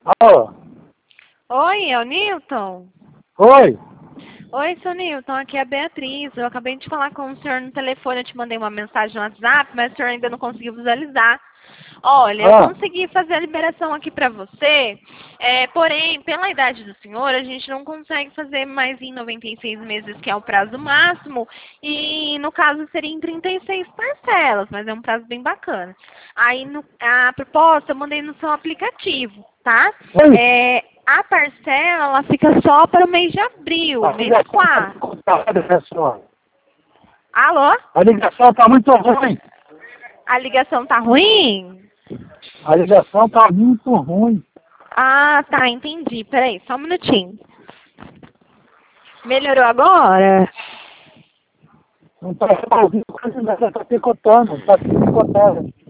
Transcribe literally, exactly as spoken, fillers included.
Alô? Oi, é o Newton? Oi? Oi, seu Newton, aqui é a Beatriz. Eu acabei de falar com o senhor no telefone, eu te mandei uma mensagem no WhatsApp, mas o senhor ainda não conseguiu visualizar. Olha, eu Ah, consegui fazer a liberação aqui para você, é, porém, pela idade do senhor, a gente não consegue fazer mais em noventa e seis meses, que é o prazo máximo, e no caso seria em trinta e seis parcelas, mas é um prazo bem bacana. Aí no- a proposta eu mandei no seu aplicativo, tá? oi? É, a parcela, ela fica só para o mês de abril, A mês ligação está quatro. muito cortada, pessoal. Alô? A ligação está muito ruim. A ligação tá ruim? A ligação está muito ruim. Ah, tá, entendi. Peraí, só um minutinho. Melhorou agora? Não está ouvindo quase nada, está picotando, está picotando.